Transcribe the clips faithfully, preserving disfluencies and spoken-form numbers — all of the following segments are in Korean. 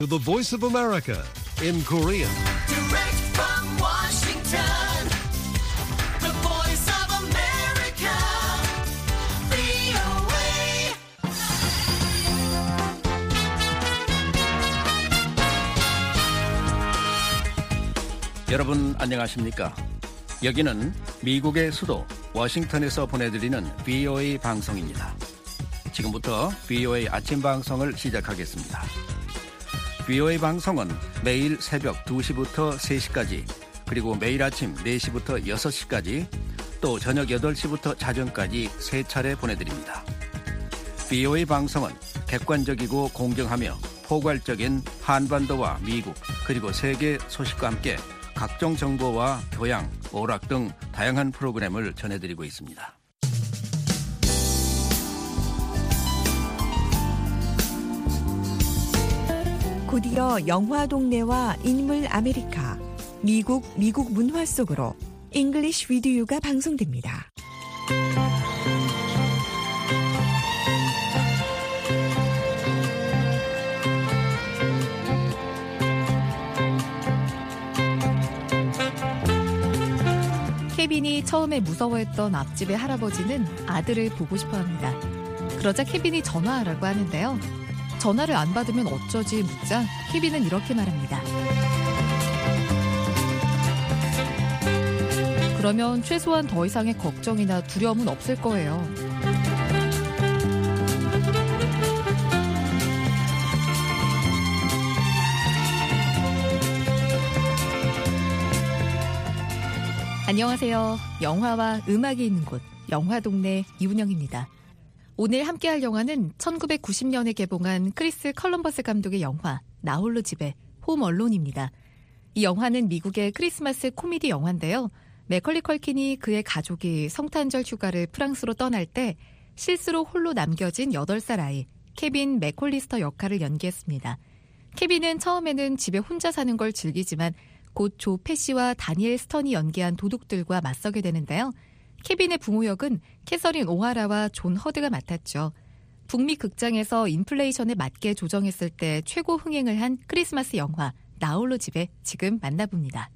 To the Voice of America in Korean. Direct from Washington, the Voice of America, 브이오에이. 여러분 안녕하십니까? 여기는 미국의 수도 워싱턴에서 보내드리는 브이오에이 방송입니다. 지금부터 브이오에이 아침 방송을 시작하겠습니다. 브이오에이 방송은 매일 새벽 두 시부터 세 시까지, 그리고 매일 아침 네 시부터 여섯 시까지, 또 저녁 여덟 시부터 자정까지 세 차례 보내드립니다. 브이오에이 방송은 객관적이고 공정하며 포괄적인 한반도와 미국 그리고 세계 소식과 함께 각종 정보와 교양, 오락 등 다양한 프로그램을 전해드리고 있습니다. 곧이어 영화 동네와 인물 아메리카, 미국, 미국 문화 속으로 English with You가 방송됩니다. 케빈이 처음에 무서워했던 앞집의 할아버지는 아들을 보고 싶어합니다. 그러자 케빈이 전화하라고 하는데요. 전화를 안 받으면 어쩌지 묻자 케빈은 이렇게 말합니다. 그러면 최소한 더 이상의 걱정이나 두려움은 없을 거예요. 안녕하세요. 영화와 음악이 있는 곳, 영화동네 이훈영입니다. 오늘 함께할 영화는 천구백구십 년에 개봉한 크리스 컬럼버스 감독의 영화 나홀로 집에 홈 얼론입니다. 이 영화는 미국의 크리스마스 코미디 영화인데요. 매컬리 컬킨이 그의 가족이 성탄절 휴가를 프랑스로 떠날 때 실수로 홀로 남겨진 여덟 살 아이 케빈 맥콜리스터 역할을 연기했습니다. 케빈은 처음에는 집에 혼자 사는 걸 즐기지만 곧 조 페시와 다니엘 스턴이 연기한 도둑들과 맞서게 되는데요. 케빈의 부모 역은 캐서린 오하라와 존 허드가 맡았죠. 북미 극장에서 인플레이션에 맞게 조정했을 때 최고 흥행을 한 크리스마스 영화 나홀로 집에 지금 만나봅니다.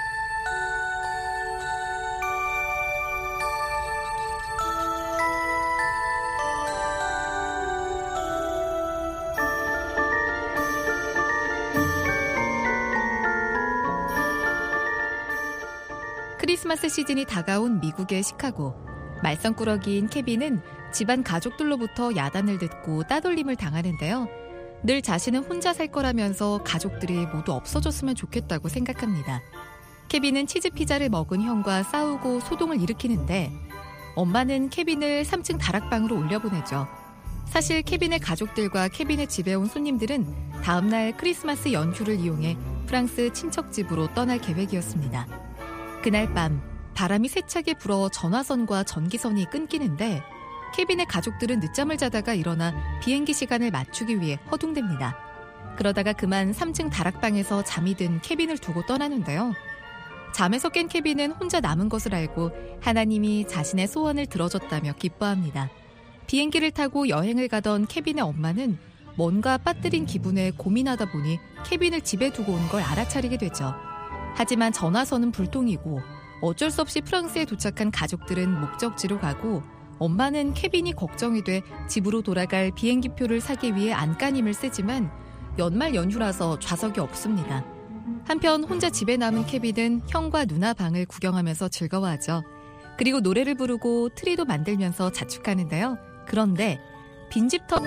크리스마스 시즌이 다가온 미국의 시카고. 말썽꾸러기인 케빈은 집안 가족들로부터 야단을 듣고 따돌림을 당하는데요. 늘 자신은 혼자 살 거라면서 가족들이 모두 없어졌으면 좋겠다고 생각합니다. 케빈은 치즈피자를 먹은 형과 싸우고 소동을 일으키는데 엄마는 케빈을 삼 층 다락방으로 올려보내죠. 사실 케빈의 가족들과 케빈의 집에 온 손님들은 다음날 크리스마스 연휴를 이용해 프랑스 친척집으로 떠날 계획이었습니다. 그날 밤 바람이 세차게 불어 전화선과 전기선이 끊기는데 케빈의 가족들은 늦잠을 자다가 일어나 비행기 시간을 맞추기 위해 허둥댑니다. 그러다가 그만 삼 층 다락방에서 잠이 든 케빈을 두고 떠나는데요. 잠에서 깬 케빈은 혼자 남은 것을 알고 하나님이 자신의 소원을 들어줬다며 기뻐합니다. 비행기를 타고 여행을 가던 케빈의 엄마는 뭔가 빠뜨린 기분에 고민하다 보니 케빈을 집에 두고 온 걸 알아차리게 되죠. 하지만 전화선은 불통이고 어쩔 수 없이 프랑스에 도착한 가족들은 목적지로 가고 엄마는 케빈이 걱정이 돼 집으로 돌아갈 비행기표를 사기 위해 안간힘을 쓰지만 연말 연휴라서 좌석이 없습니다. 한편 혼자 집에 남은 케빈은 형과 누나 방을 구경하면서 즐거워하죠. 그리고 노래를 부르고 트리도 만들면서 자축하는데요. 그런데 빈집 터...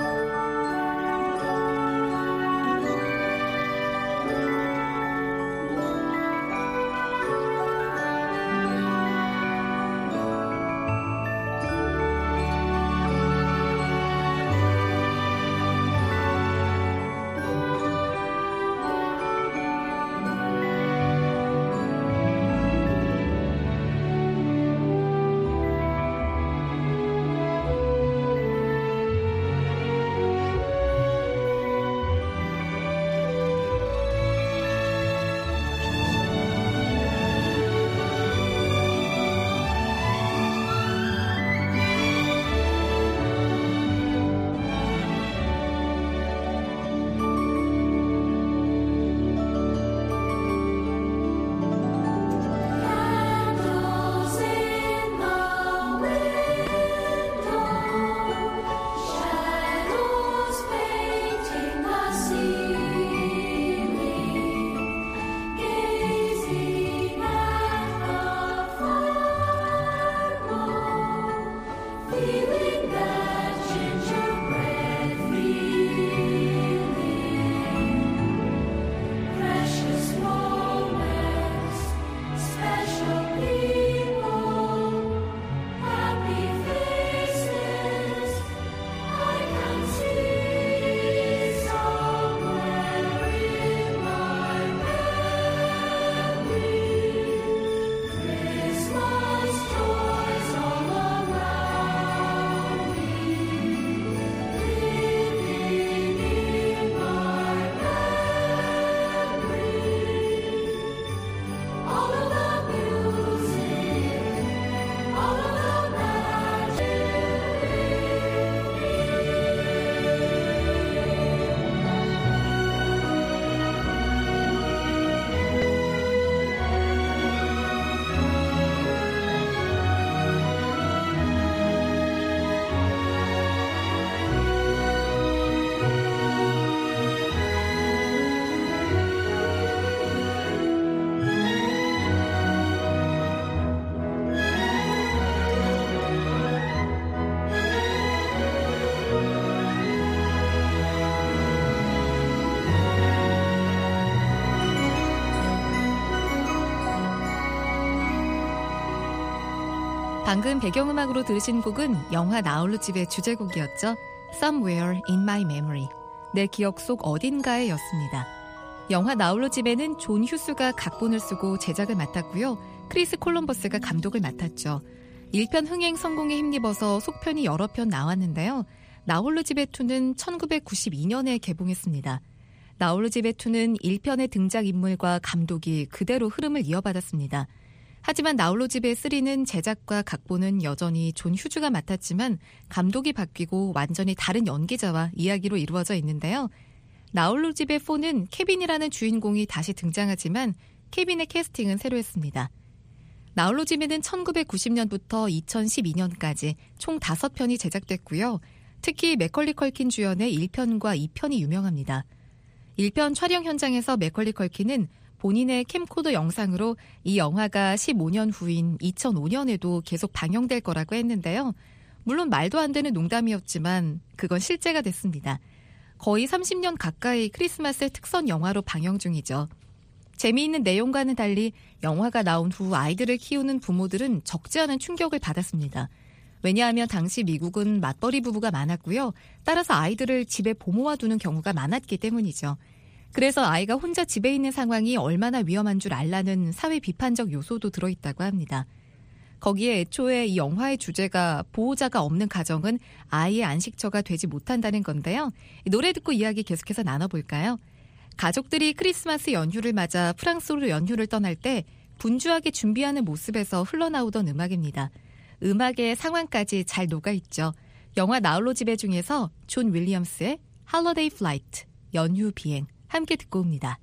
방금 배경음악으로 들으신 곡은 영화 나홀로집의 주제곡이었죠. Somewhere in my memory. 내 기억 속 어딘가에 였습니다. 영화 나홀로집에는 존 휴스가 각본을 쓰고 제작을 맡았고요. 크리스 콜럼버스가 감독을 맡았죠. 일 편 흥행 성공에 힘입어서 속편이 여러 편 나왔는데요. 나홀로집의 이는 천구백구십이 년에 개봉했습니다. 나홀로집의 이는 일 편의 등장인물과 감독이 그대로 흐름을 이어받았습니다. 하지만 나홀로집의 삼는 제작과 각본은 여전히 존 휴즈가 맡았지만 감독이 바뀌고 완전히 다른 연기자와 이야기로 이루어져 있는데요. 나홀로집의 사는 케빈이라는 주인공이 다시 등장하지만 케빈의 캐스팅은 새로 했습니다. 나홀로집에는 천구백구십 년부터 이천십이 년까지 총 다섯 편이 제작됐고요. 특히 맥컬리 컬킨 주연의 일 편과 이 편이 유명합니다. 일 편 촬영 현장에서 맥컬리 컬킨은 본인의 캠코더 영상으로 이 영화가 십오 년 후인 이천오 년에도 계속 방영될 거라고 했는데요. 물론 말도 안 되는 농담이었지만 그건 실제가 됐습니다. 거의 삼십 년 가까이 크리스마스 특선 영화로 방영 중이죠. 재미있는 내용과는 달리 영화가 나온 후 아이들을 키우는 부모들은 적지 않은 충격을 받았습니다. 왜냐하면 당시 미국은 맞벌이 부부가 많았고요. 따라서 아이들을 집에 보모와 두는 경우가 많았기 때문이죠. 그래서 아이가 혼자 집에 있는 상황이 얼마나 위험한 줄 알라는 사회 비판적 요소도 들어있다고 합니다. 거기에 애초에 이 영화의 주제가 보호자가 없는 가정은 아이의 안식처가 되지 못한다는 건데요. 노래 듣고 이야기 계속해서 나눠볼까요? 가족들이 크리스마스 연휴를 맞아 프랑스로 연휴를 떠날 때 분주하게 준비하는 모습에서 흘러나오던 음악입니다. 음악의 상황까지 잘 녹아있죠. 영화 나홀로집의 중에서 존 윌리엄스의 Holiday Flight, 연휴 비행 함께 듣고 옵니다.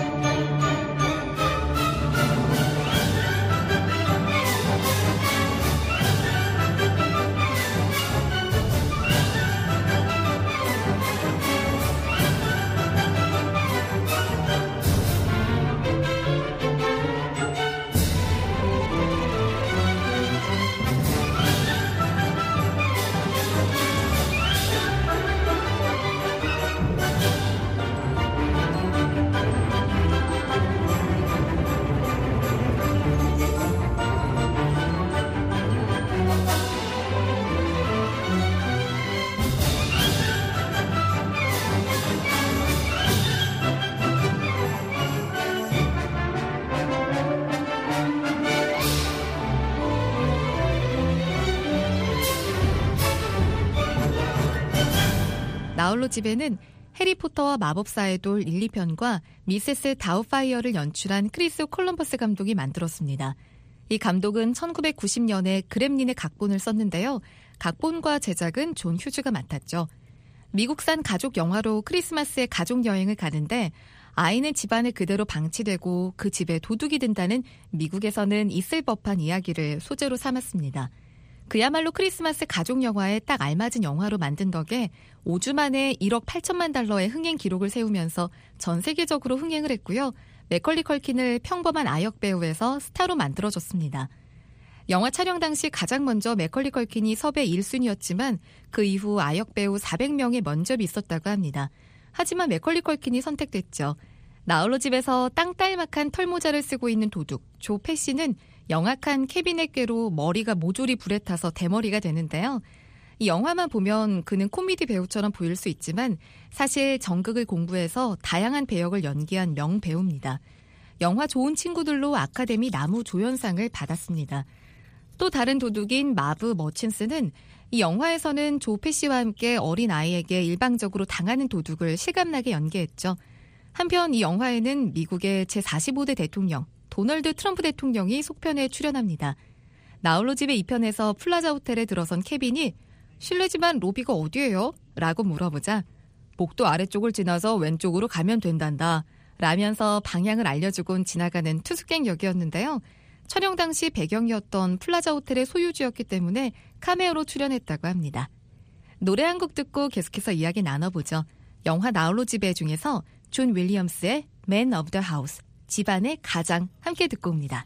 나홀로집에는 해리포터와 마법사의 돌 일, 이 편과 미세스 다우파이어를 연출한 크리스 콜럼버스 감독이 만들었습니다. 이 감독은 천구백구십 년에 그렘린의 각본을 썼는데요. 각본과 제작은 존 휴즈가 맡았죠. 미국산 가족 영화로 크리스마스에 가족 여행을 가는데 아이는 집안에 그대로 방치되고 그 집에 도둑이 든다는 미국에서는 있을 법한 이야기를 소재로 삼았습니다. 그야말로 크리스마스 가족 영화에 딱 알맞은 영화로 만든 덕에 오 주 만에 일억 팔천만 달러의 흥행 기록을 세우면서 전 세계적으로 흥행을 했고요. 맥컬리 컬킨을 평범한 아역 배우에서 스타로 만들어줬습니다. 영화 촬영 당시 가장 먼저 맥컬리 컬킨이 섭외 일 순위였지만 그 이후 아역 배우 사백 명의 면접이 있었다고 합니다. 하지만 맥컬리 컬킨이 선택됐죠. 나홀로집에서 땅딸막한 털모자를 쓰고 있는 도둑 조 패시는 영악한 케빈의 꾀로 머리가 모조리 불에 타서 대머리가 되는데요. 이 영화만 보면 그는 코미디 배우처럼 보일 수 있지만 사실 정극을 공부해서 다양한 배역을 연기한 명배우입니다. 영화 좋은 친구들로 아카데미 나무조연상을 받았습니다. 또 다른 도둑인 마브 머친스는 이 영화에서는 조 패시와 함께 어린 아이에게 일방적으로 당하는 도둑을 실감나게 연기했죠. 한편 이 영화에는 미국의 제사십오 대 대통령 도널드 트럼프 대통령이 속편에 출연합니다. 나홀로집의 이 편에서 플라자 호텔에 들어선 케빈이 실례지만 로비가 어디예요? 라고 물어보자 복도 아래쪽을 지나서 왼쪽으로 가면 된단다 라면서 방향을 알려주곤 지나가는 투숙객 역이었는데요. 촬영 당시 배경이었던 플라자 호텔의 소유주였기 때문에 카메오로 출연했다고 합니다. 노래 한 곡 듣고 계속해서 이야기 나눠보죠. 영화 나홀로집의 중에서 존 윌리엄스의 Man of the House, 집안의 가장 함께 듣고 옵니다.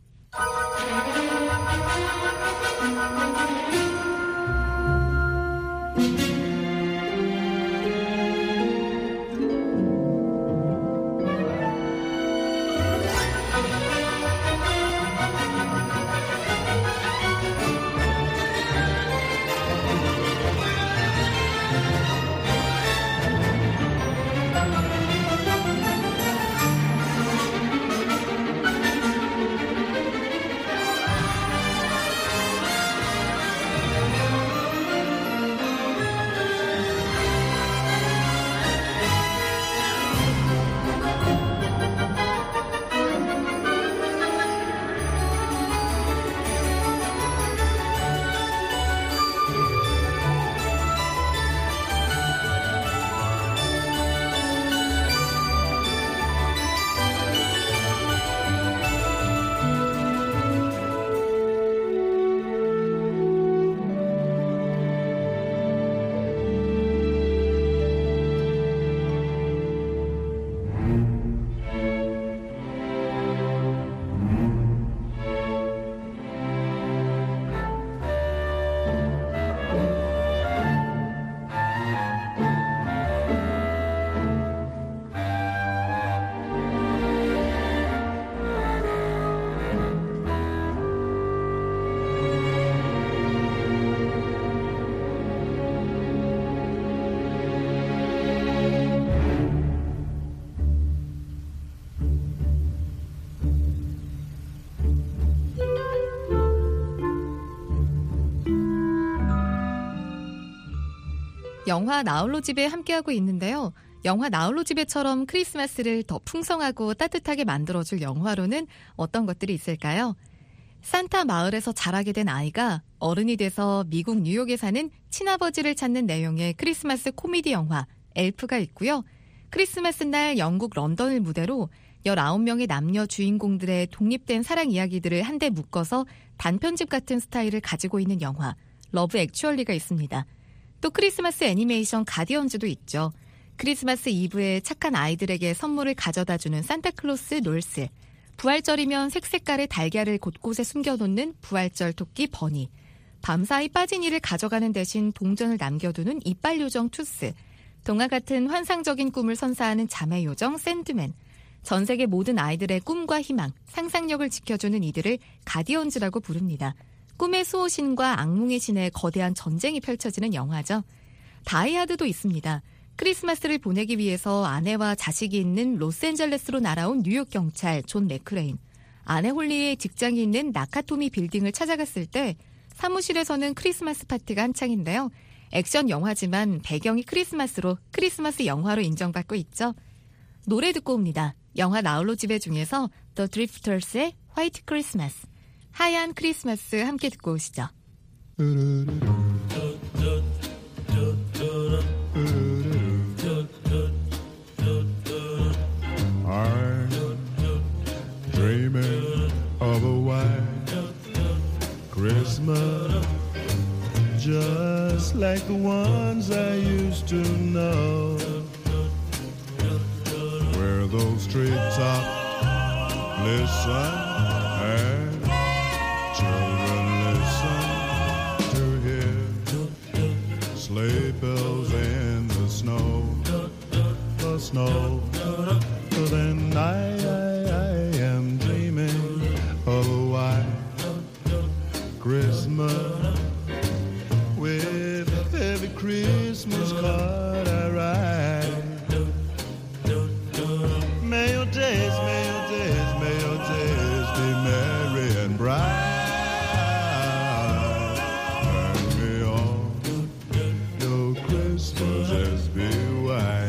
영화 나홀로 집에 함께하고 있는데요. 영화 나홀로 집에처럼 크리스마스를 더 풍성하고 따뜻하게 만들어줄 영화로는 어떤 것들이 있을까요? 산타 마을에서 자라게 된 아이가 어른이 돼서 미국 뉴욕에 사는 친아버지를 찾는 내용의 크리스마스 코미디 영화 엘프가 있고요. 크리스마스 날 영국 런던을 무대로 열아홉 명의 남녀 주인공들의 독립된 사랑 이야기들을 한데 묶어서 단편집 같은 스타일을 가지고 있는 영화 러브 액츄얼리가 있습니다. 또 크리스마스 애니메이션 가디언즈도 있죠. 크리스마스 이브에 착한 아이들에게 선물을 가져다주는 산타클로스 놀스, 부활절이면 색색깔의 달걀을 곳곳에 숨겨놓는 부활절 토끼 버니, 밤사이 빠진 이를 가져가는 대신 동전을 남겨두는 이빨 요정 투스, 동화 같은 환상적인 꿈을 선사하는 자매 요정 샌드맨, 전 세계 모든 아이들의 꿈과 희망, 상상력을 지켜주는 이들을 가디언즈라고 부릅니다. 꿈의 수호신과 악몽의 신의 거대한 전쟁이 펼쳐지는 영화죠. 다이하드도 있습니다. 크리스마스를 보내기 위해서 아내와 자식이 있는 로스앤젤레스로 날아온 뉴욕 경찰 존 맥크레인. 아내 홀리의 직장이 있는 나카토미 빌딩을 찾아갔을 때 사무실에서는 크리스마스 파티가 한창인데요. 액션 영화지만 배경이 크리스마스로 크리스마스 영화로 인정받고 있죠. 노래 듣고 옵니다. 영화 나홀로 집에 중에서 The Drifters의 화이트 크리스마스, 하얀 크리스마스 함께 듣고 오시죠. I'm dreaming of a white Christmas, just like the ones I used to know, where those treetops listen and children listen to hear sleigh bells in the snow, the snow. Then I, I, I am dreaming of a white Christmas, with every Christmas card I write. May your days, may your days, may your days be merry and bright, and may all your Christmases be white.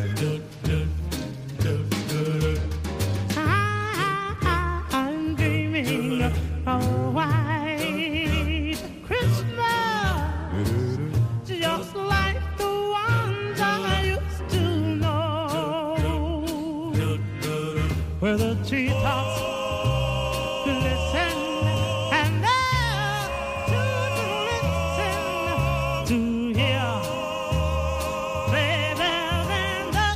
I'm dreaming of a white Christmas, just like the ones I used to know, where the treetops glisten and the children listen to hear sleigh bells in the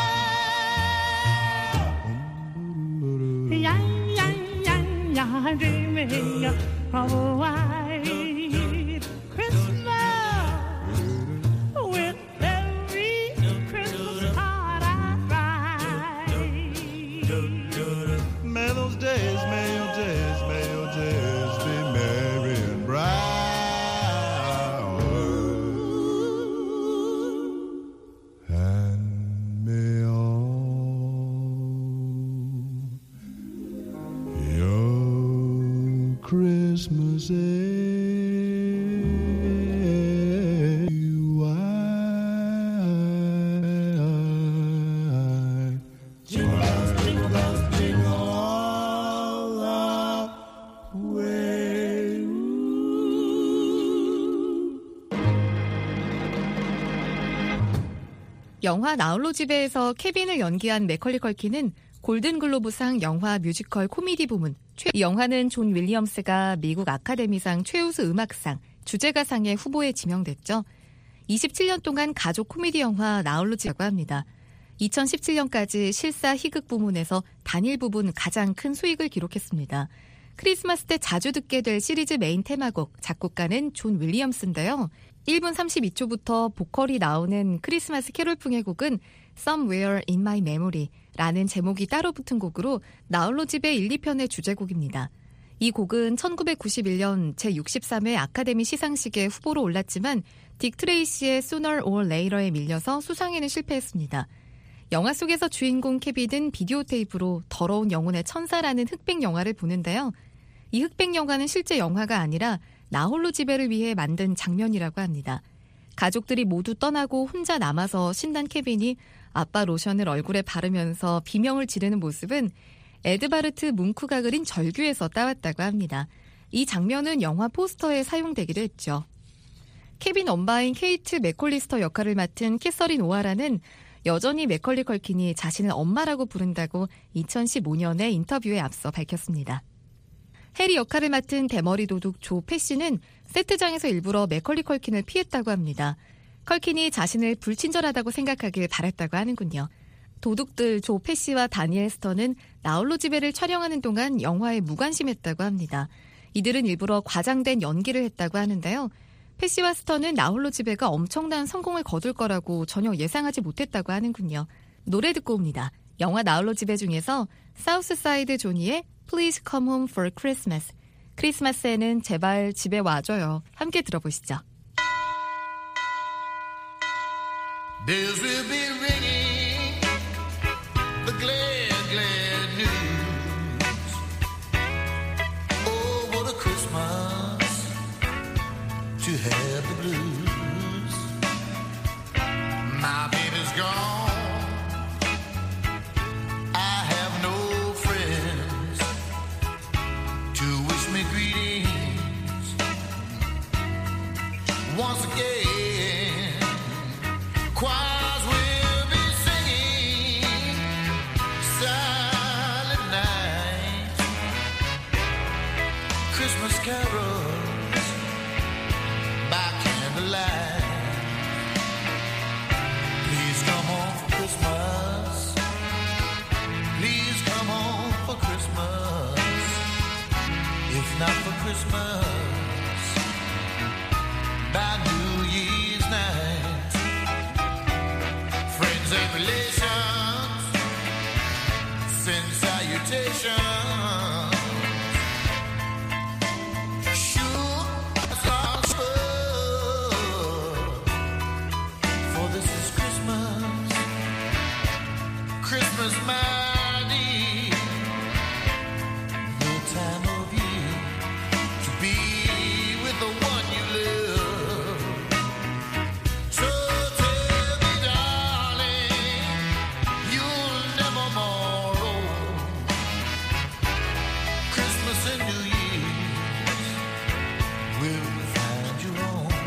snow. Yeah, yeah, yeah, yeah, I'm dreaming of a white Christmas, with every Christmas card I write. May those days, may your days, may your days be merry and bright, and may all your Christmases be white. 영화 나홀로 집에에서 케빈을 연기한 매컬리 컬킨은 골든글로브상 영화 뮤지컬 코미디 부문, 이 영화는 존 윌리엄스가 미국 아카데미상 최우수 음악상, 주제가상의 후보에 지명됐죠. 이십칠 년 동안 가족 코미디 영화 나홀로 집이라고 합니다. 이천십칠 년까지 실사 희극 부문에서 단일 부분 가장 큰 수익을 기록했습니다. 크리스마스 때 자주 듣게 될 시리즈 메인 테마곡, 작곡가는 존 윌리엄스인데요. 일 분 삼십이 초부터 보컬이 나오는 크리스마스 캐롤풍의 곡은 Somewhere in My Memory 라는 제목이 따로 붙은 곡으로 나홀로 집의 일, 이 편의 주제곡입니다. 이 곡은 천구백구십일 년 제육십삼 회 아카데미 시상식에 후보로 올랐지만 딕 트레이시의 Sooner or Later에 밀려서 수상에는 실패했습니다. 영화 속에서 주인공 케빈은 비디오 테이프로 더러운 영혼의 천사라는 흑백 영화를 보는데요. 이 흑백 영화는 실제 영화가 아니라 나홀로 집에를 위해 만든 장면이라고 합니다. 가족들이 모두 떠나고 혼자 남아서 신난 케빈이 아빠 로션을 얼굴에 바르면서 비명을 지르는 모습은 에드바르트 뭉크가 그린 절규에서 따왔다고 합니다. 이 장면은 영화 포스터에 사용되기도 했죠. 케빈 엄마인 케이트 맥콜리스터 역할을 맡은 캐서린 오하라는 여전히 맥컬리 컬킨이 자신을 엄마라고 부른다고 이천십오 년에 인터뷰에 앞서 밝혔습니다. 해리 역할을 맡은 대머리 도둑 조 패시는 세트장에서 일부러 맥컬리 컬킨을 피했다고 합니다. 컬킨이 자신을 불친절하다고 생각하길 바랐다고 하는군요. 도둑들 조 패시와 다니엘 스턴은 나홀로 집에를 촬영하는 동안 영화에 무관심했다고 합니다. 이들은 일부러 과장된 연기를 했다고 하는데요. 패시와 스턴은 나홀로 집에가 엄청난 성공을 거둘 거라고 전혀 예상하지 못했다고 하는군요. 노래 듣고 옵니다. 영화 나홀로 집에 중에서 사우스사이드 조니의 Please Come Home for Christmas. 크리스마스에는 제발 집에 와줘요. 함께 들어보시죠. Bells will be ringing the glad, glad news. Oh, what a Christmas to have the blues. My baby's gone. I have no friends to wish me greetings. Once again, choirs will be singing silent night, Christmas carols by candlelight. Please come home for Christmas. Please come home for Christmas. If not for Christmas, by New Year's night. Friends and relations send salutations. Sure, it's for this is Christmas. Christmas, my dear, the time of year to be with the one you love. So tell me, darling, you'll never morrow. Christmas and New Year's will find you home.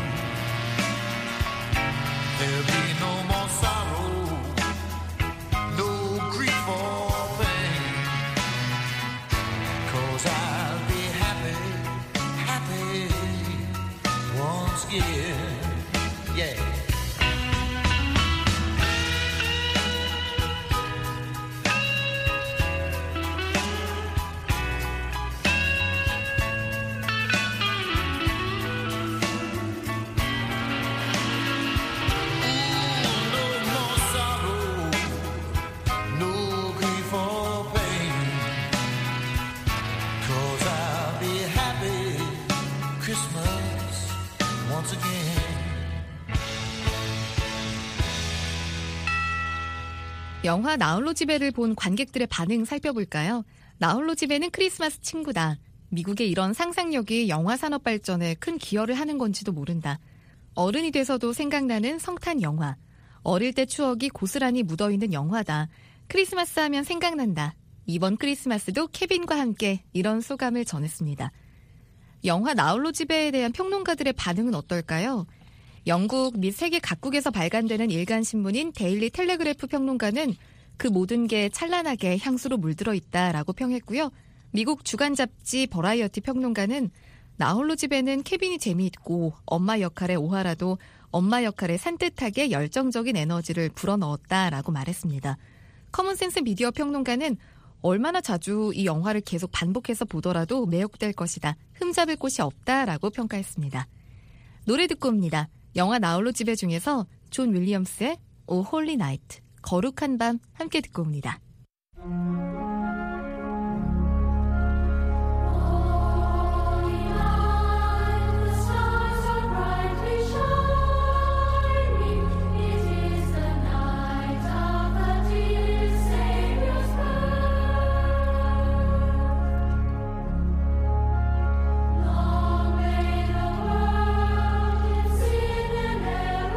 There'll be no more sorrow, no grief or pain, 'cause I'll be happy, happy once again. Yeah. No more sorrow, no grief or pain, 'cause I'll be happy Christmas once again. 영화 나홀로 집에를 본 관객들의 반응 살펴볼까요? 나홀로 집에는 크리스마스 친구다. 미국의 이런 상상력이 영화 산업 발전에 큰 기여를 하는 건지도 모른다. 어른이 돼서도 생각나는 성탄 영화. 어릴 때 추억이 고스란히 묻어있는 영화다. 크리스마스 하면 생각난다. 이번 크리스마스도 케빈과 함께 이런 소감을 전했습니다. 영화 나홀로 집에에 대한 평론가들의 반응은 어떨까요? 영국 및 세계 각국에서 발간되는 일간 신문인 데일리 텔레그래프 평론가는 그 모든 게 찬란하게 향수로 물들어 있다라고 평했고요. 미국 주간 잡지 버라이어티 평론가는 나홀로 집에는 케빈이 재미있고 엄마 역할의 오하라도 엄마 역할에 산뜻하게 열정적인 에너지를 불어넣었다라고 말했습니다. 커먼센스 미디어 평론가는 얼마나 자주 이 영화를 계속 반복해서 보더라도 매혹될 것이다. 흠잡을 곳이 없다라고 평가했습니다. 노래 듣고 옵니다. 영화 나홀로 집에 중에서 존 윌리엄스의 오 홀리 나이트, 거룩한 밤 함께 듣고 옵니다. Long may the world in sin and error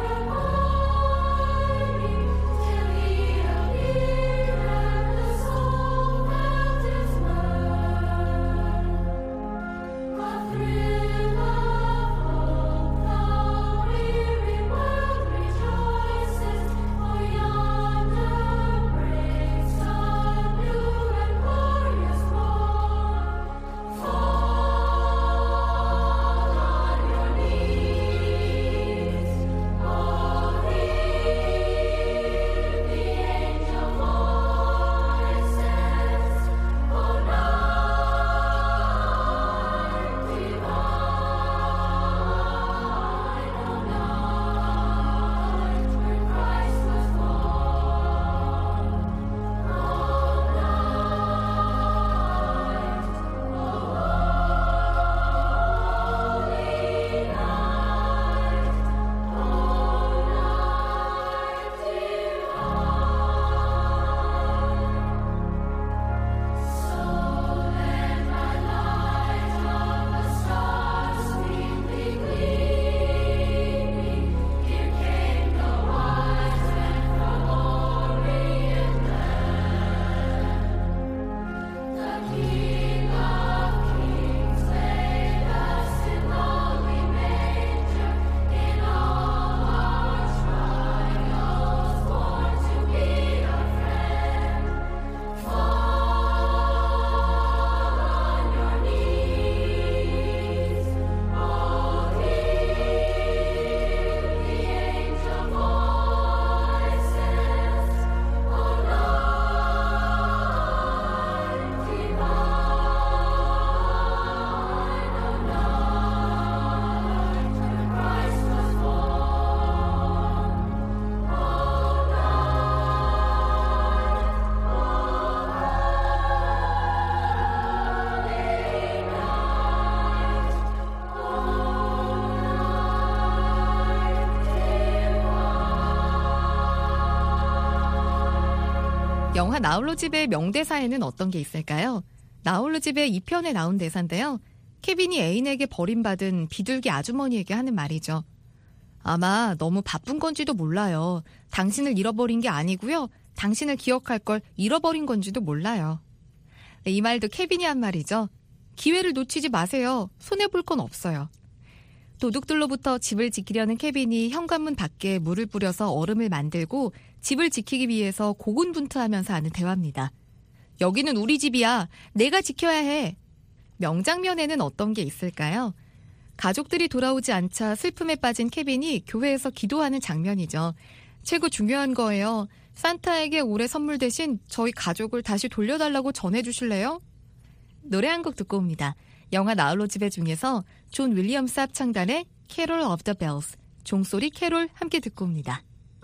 영화 나홀로 집의 명대사에는 어떤 게 있을까요? 나홀로 집의 이 편에 나온 대사인데요. 케빈이 애인에게 버림받은 비둘기 아주머니에게 하는 말이죠. 아마 너무 바쁜 건지도 몰라요. 당신을 잃어버린 게 아니고요. 당신을 기억할 걸 잃어버린 건지도 몰라요. 네, 이 말도 케빈이 한 말이죠. 기회를 놓치지 마세요. 손해볼 건 없어요. 도둑들로부터 집을 지키려는 케빈이 현관문 밖에 물을 뿌려서 얼음을 만들고 집을 지키기 위해서 고군분투하면서 하는 대화입니다. 여기는 우리 집이야. 내가 지켜야 해. 명장면에는 어떤 게 있을까요? 가족들이 돌아오지 않자 슬픔에 빠진 케빈이 교회에서 기도하는 장면이죠. 최고 중요한 거예요. 산타에게 올해 선물 대신 저희 가족을 다시 돌려달라고 전해주실래요? 노래 한 곡 듣고 옵니다. 영화 나홀로 집에 중에서 존 윌리엄스 합창단의 Carol of the Bells, 종소리 캐롤 함께 듣고 옵니다.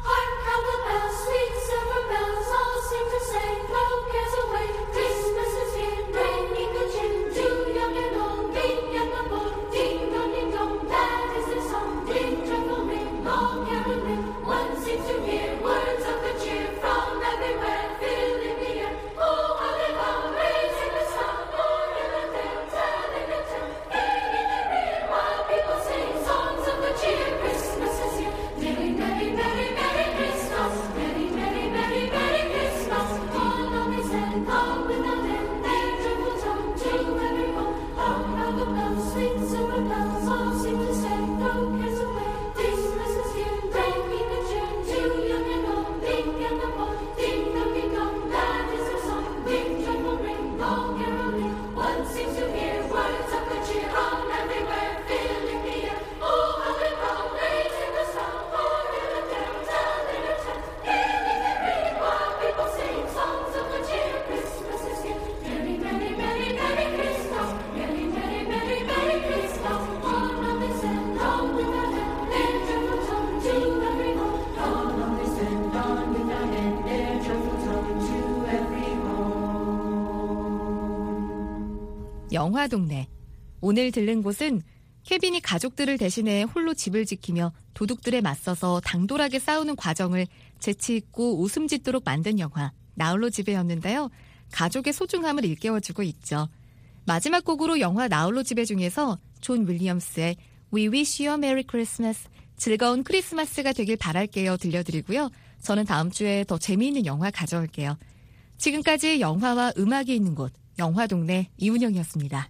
영화동네. 오늘 들른 곳은 케빈이 가족들을 대신해 홀로 집을 지키며 도둑들에 맞서서 당돌하게 싸우는 과정을 재치있고 웃음 짓도록 만든 영화 나홀로 집에였는데요. 가족의 소중함을 일깨워주고 있죠. 마지막 곡으로 영화 나홀로 집에 중에서 존 윌리엄스의 We Wish You a Merry Christmas, 즐거운 크리스마스가 되길 바랄게요 들려드리고요. 저는 다음 주에 더 재미있는 영화 가져올게요. 지금까지 영화와 음악이 있는 곳 영화동네 이운영이었습니다.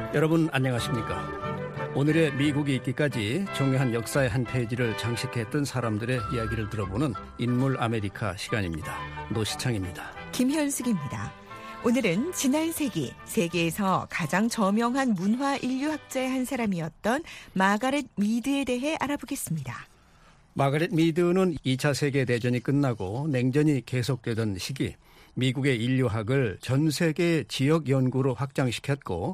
여러분 안녕하십니까? 오늘의 미국이 있기까지 중요한 역사의 한 페이지를 장식했던 사람들의 이야기를 들어보는 인물 아메리카 시간입니다. 노시창입니다. 김현숙입니다. 오늘은 지난 세기 세계에서 가장 저명한 문화 인류학자의 한 사람이었던 마가렛 미드에 대해 알아보겠습니다. 마가렛 미드는 이 차 세계대전이 끝나고 냉전이 계속되던 시기 미국의 인류학을 전 세계 지역 연구로 확장시켰고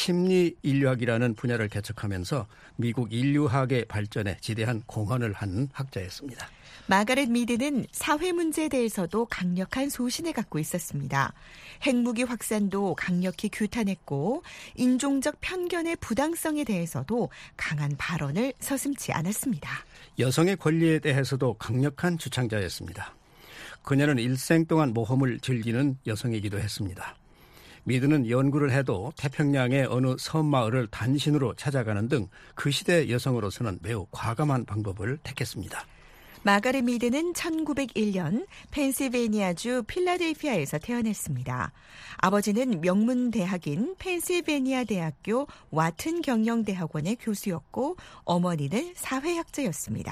심리 인류학이라는 분야를 개척하면서 미국 인류학의 발전에 지대한 공헌을 한 학자였습니다. 마가렛 미드는 사회 문제에 대해서도 강력한 소신을 갖고 있었습니다. 핵무기 확산도 강력히 규탄했고 인종적 편견의 부당성에 대해서도 강한 발언을 서슴지 않았습니다. 여성의 권리에 대해서도 강력한 주창자였습니다. 그녀는 일생 동안 모험을 즐기는 여성이기도 했습니다. 미드는 연구를 해도 태평양의 어느 섬마을을 단신으로 찾아가는 등 그 시대 여성으로서는 매우 과감한 방법을 택했습니다. 마가렛 미드는 천구백일 년 펜실베니아주 필라델피아에서 태어났습니다. 아버지는 명문 대학인 펜실베니아 대학교 와튼 경영대학원의 교수였고 어머니는 사회학자였습니다.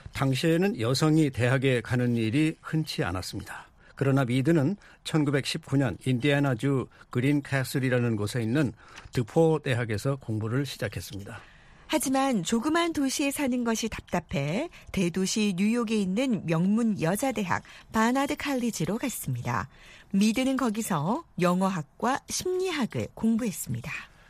당시에는 여성이 대학에 가는 일이 흔치 않았습니다. 그러나 미드는 천구백십구 년 인디애나주 그린캐슬이라는 곳에 있는 드포 대학에서 공부를 시작했습니다. 하지만 조그만 도시에 사는 것이 답답해 대도시 뉴욕에 있는 명문 여자대학 바나드 칼리지로 갔습니다. 미드는 거기서 영어학과 심리학을 공부했습니다.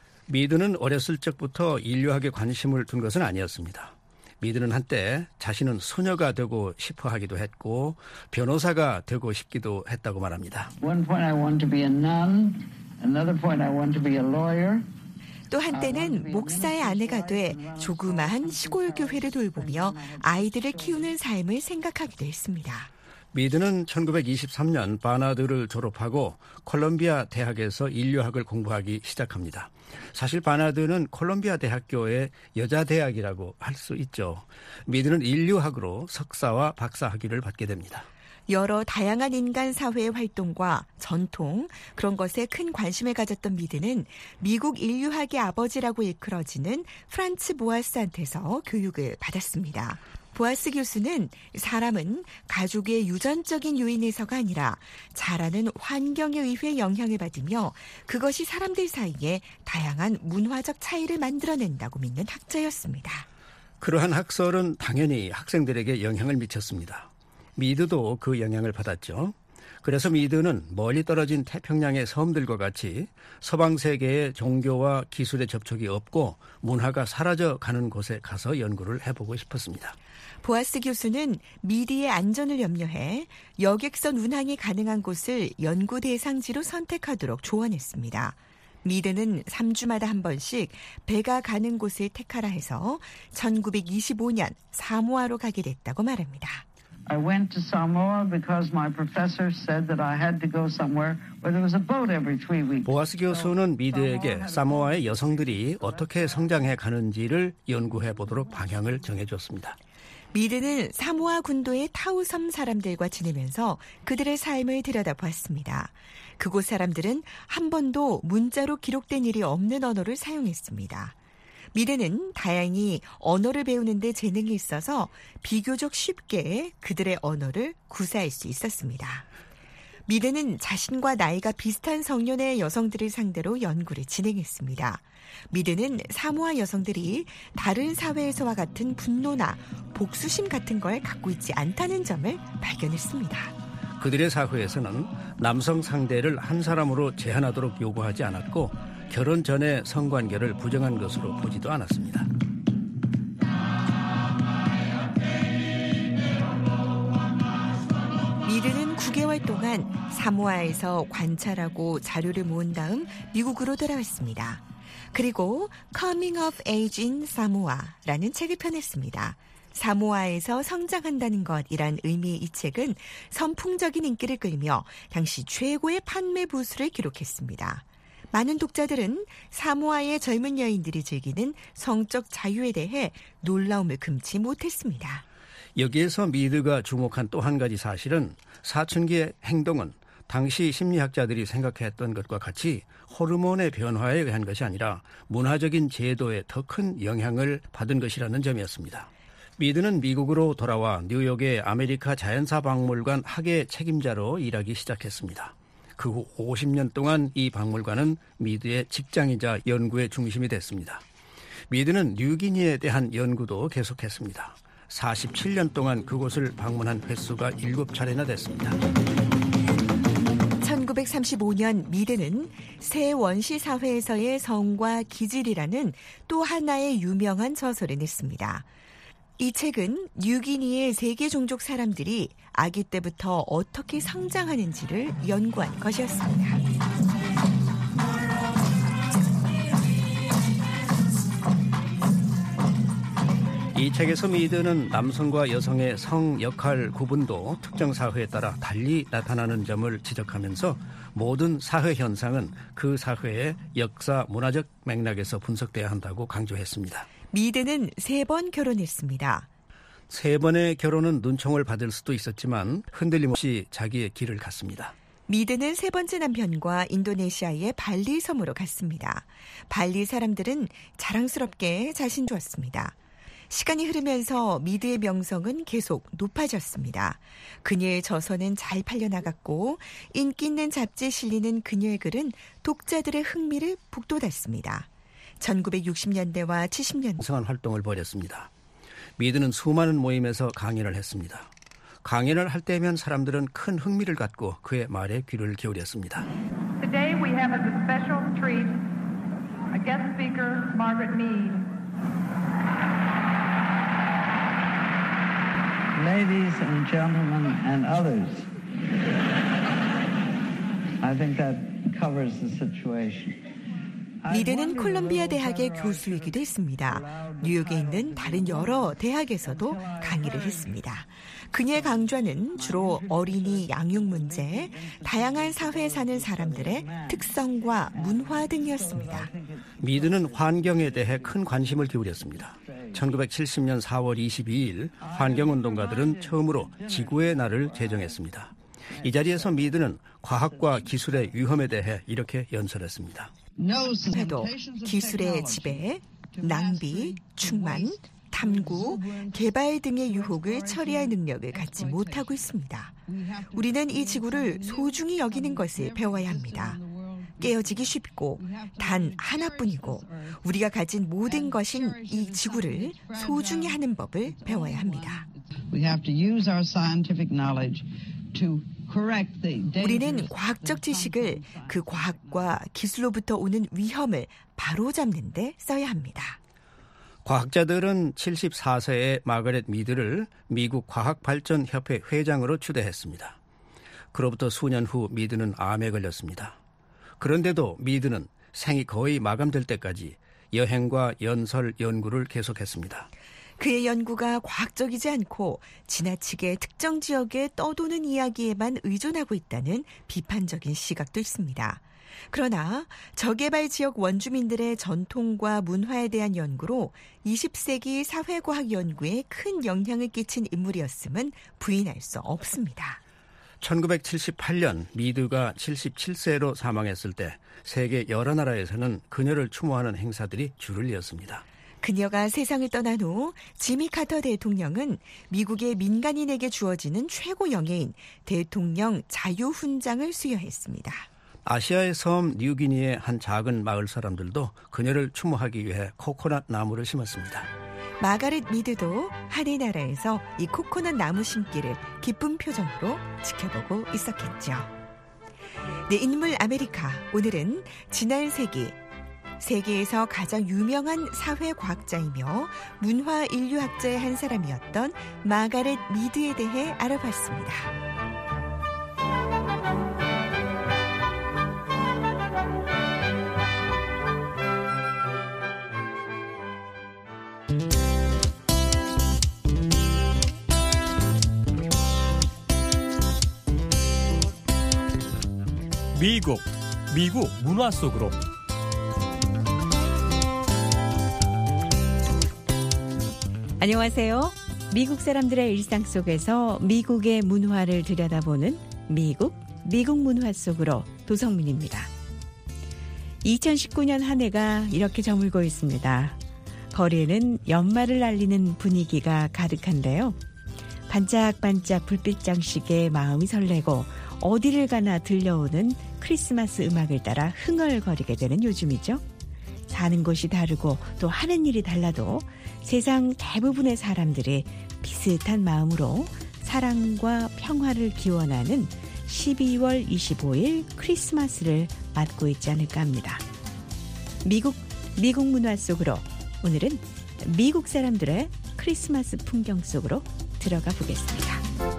미드는 어렸을 적부터 인류학에 관심을 둔 것은 아니었습니다. 미드는 한때 자신은 소녀가 되고 싶어 하기도 했고 변호사가 되고 싶기도 했다고 말합니다. One point I want to be a nun, another point I want to be a lawyer. 또 한때는 목사의 아내가 돼 조그마한 시골 교회를 돌보며 아이들을 키우는 삶을 생각하기도 했습니다. 미드는 천구백이십삼 년 바나드를 졸업하고 콜롬비아 대학에서 인류학을 공부하기 시작합니다. 사실 바나드는 콜롬비아 대학교의 여자 대학이라고 할 수 있죠. 미드는 인류학으로 석사와 박사 학위를 받게 됩니다. 여러 다양한 인간 사회의 활동과 전통, 그런 것에 큰 관심을 가졌던 미드는 미국 인류학의 아버지라고 일컬어지는 프란츠 보아스한테서 교육을 받았습니다. 보아스 교수는 사람은 가족의 유전적인 요인에서가 아니라 자라는 환경에 의해 영향을 받으며 그것이 사람들 사이에 다양한 문화적 차이를 만들어낸다고 믿는 학자였습니다. 그러한 학설은 당연히 학생들에게 영향을 미쳤습니다. 미드도 그 영향을 받았죠. 그래서 미드는 멀리 떨어진 태평양의 섬들과 같이 서방 세계의 종교와 기술의 접촉이 없고 문화가 사라져가는 곳에 가서 연구를 해보고 싶었습니다. 보아스 교수는 미드의 안전을 염려해 여객선 운항이 가능한 곳을 연구 대상지로 선택하도록 조언했습니다. 미드는 삼 주마다 한 번씩 배가 가는 곳을 택하라 해서 천구백이십오 년 사모아로 가게 됐다고 말합니다. I went to Samoa because my professor said that I had to go somewhere where there was a boat every three weeks. 보아스 교수는 미드에게 사모아의 여성들이 어떻게 성장해 가는지를 연구해 보도록 방향을 정해줬습니다. 미드는 사모아 군도의 타우섬 사람들과 지내면서 그들의 삶을 들여다보았습니다. 그곳 사람들은 한 번도 문자로 기록된 일이 없는 언어를 사용했습니다. 미드는 다행히 언어를 배우는 데 재능이 있어서 비교적 쉽게 그들의 언어를 구사할 수 있었습니다. 미드는 자신과 나이가 비슷한 성년의 여성들을 상대로 연구를 진행했습니다. 미드는 사모아 여성들이 다른 사회에서와 같은 분노나 복수심 같은 걸 갖고 있지 않다는 점을 발견했습니다. 그들의 사회에서는 남성 상대를 한 사람으로 제한하도록 요구하지 않았고 결혼 전에 성관계를 부정한 것으로 보지도 않았습니다. 미드는 구 개월 동안 사모아에서 관찰하고 자료를 모은 다음 미국으로 돌아왔습니다. 그리고 Coming of Age in Samoa라는 책을 펴냈습니다. 사모아에서 성장한다는 것이란 의미의 이 책은 선풍적인 인기를 끌며 당시 최고의 판매 부수를 기록했습니다. 많은 독자들은 사모아의 젊은 여인들이 즐기는 성적 자유에 대해 놀라움을 금치 못했습니다. 여기에서 미드가 주목한 또 한 가지 사실은 사춘기의 행동은 당시 심리학자들이 생각했던 것과 같이 호르몬의 변화에 의한 것이 아니라 문화적인 제도에 더 큰 영향을 받은 것이라는 점이었습니다. 미드는 미국으로 돌아와 뉴욕의 아메리카 자연사 박물관 학예 책임자로 일하기 시작했습니다. 그 후 오십 년 동안 이 박물관은 미드의 직장이자 연구의 중심이 됐습니다. 미드는 뉴기니에 대한 연구도 계속했습니다. 사십칠 년 동안 그곳을 방문한 횟수가 일곱 차례나 됐습니다. 천구백삼십오 년 미드는 새 원시 사회에서의 성과 기질이라는 또 하나의 유명한 저서를 냈습니다. 이 책은 뉴기니의 세계 종족 사람들이 아기 때부터 어떻게 성장하는지를 연구한 것이었습니다. 이 책에서 미드는 남성과 여성의 성 역할 구분도 특정 사회에 따라 달리 나타나는 점을 지적하면서 모든 사회 현상은 그 사회의 역사, 문화적 맥락에서 분석돼야 한다고 강조했습니다. 미드는 세 번 결혼했습니다. 세 번의 결혼은 눈총을 받을 수도 있었지만 흔들림 없이 자기의 길을 갔습니다. 미드는 세 번째 남편과 인도네시아의 발리 섬으로 갔습니다. 발리 사람들은 자랑스럽게 자신 주었습니다. 시간이 흐르면서 미드의 명성은 계속 높아졌습니다. 그녀의 저서는 잘 팔려나갔고 인기 있는 잡지에 실리는 그녀의 글은 독자들의 흥미를 북돋았습니다. 천구백육십 년대와 칠십 년대 성한 활동을 벌였습니다. 미드는 수많은 모임에서 강연을 했습니다. 강연을 할 때면 사람들은 큰 흥미를 갖고 그의 말에 귀를 기울였습니다. Today we have as a special treat a guest speaker, Margaret Mead. Ladies and gentlemen and others, I think that covers the situation. 미드는 콜롬비아 대학의 교수이기도 했습니다. 뉴욕에 있는 다른 여러 대학에서도 강의를 했습니다. 그녀의 강좌는 주로 어린이 양육 문제, 다양한 사회에 사는 사람들의 특성과 문화 등이었습니다. 미드는 환경에 대해 큰 관심을 기울였습니다. 천구백칠십 년 사월 이십이일 환경운동가들은 처음으로 지구의 날을 제정했습니다. 이 자리에서 미드는 과학과 기술의 위험에 대해 이렇게 연설했습니다. 해도 기술의 지배, 낭비, 충만, 탐구, 개발 등의 유혹을 처리할 능력을 갖지 못하고 있습니다. 우리는 이 지구를 소중히 여기는 것을 배워야 합니다. 깨어지기 쉽고 단 하나뿐이고 우리가 가진 모든 것인 이 지구를 소중히 하는 법을 배워야 합니다. 우리는 과학적 지식을 그 과학과 기술로부터 오는 위험을 바로잡는 데 써야 합니다. 과학자들은 칠십사 세의 마거렛 미드를 미국 과학발전협회 회장으로 추대했습니다. 그로부터 수년 후 미드는 암에 걸렸습니다. 그런데도 미드는 생이 거의 마감될 때까지 여행과 연설, 연구를 계속했습니다. 그의 연구가 과학적이지 않고 지나치게 특정 지역에 떠도는 이야기에만 의존하고 있다는 비판적인 시각도 있습니다. 그러나 저개발 지역 원주민들의 전통과 문화에 대한 연구로 이십 세기 사회과학 연구에 큰 영향을 끼친 인물이었음은 부인할 수 없습니다. 천구백칠십팔 년 미드가 칠십칠 세로 사망했을 때 세계 여러 나라에서는 그녀를 추모하는 행사들이 줄을 이었습니다. 그녀가 세상을 떠난 후 지미 카터 대통령은 미국의 민간인에게 주어지는 최고 영예인 대통령 자유훈장을 수여했습니다. 아시아의 섬 뉴기니의 한 작은 마을 사람들도 그녀를 추모하기 위해 코코넛 나무를 심었습니다. 마가렛 미드도 하늘나라에서 이 코코넛 나무 심기를 기쁜 표정으로 지켜보고 있었겠죠. 네, 인물 아메리카. 오늘은 지난 세기 세계에서 가장 유명한 사회과학자이며 문화인류학자의 한 사람이었던 마가렛 미드에 대해 알아봤습니다. 미국, 미국 문화 속으로. 안녕하세요. 미국 사람들의 일상 속에서 미국의 문화를 들여다보는 미국 미국 문화 속으로 도성민입니다. 이천십구 년 한 해가 이렇게 저물고 있습니다. 거리에는 연말을 알리는 분위기가 가득한데요. 반짝반짝 불빛 장식에 마음이 설레고 어디를 가나 들려오는 크리스마스 음악을 따라 흥얼거리게 되는 요즘이죠. 사는 곳이 다르고 또 하는 일이 달라도 세상 대부분의 사람들이 비슷한 마음으로 사랑과 평화를 기원하는 십이월 이십오일 크리스마스를 맞고 있지 않을까 합니다. 미국, 미국 문화 속으로 오늘은 미국 사람들의 크리스마스 풍경 속으로 들어가 보겠습니다.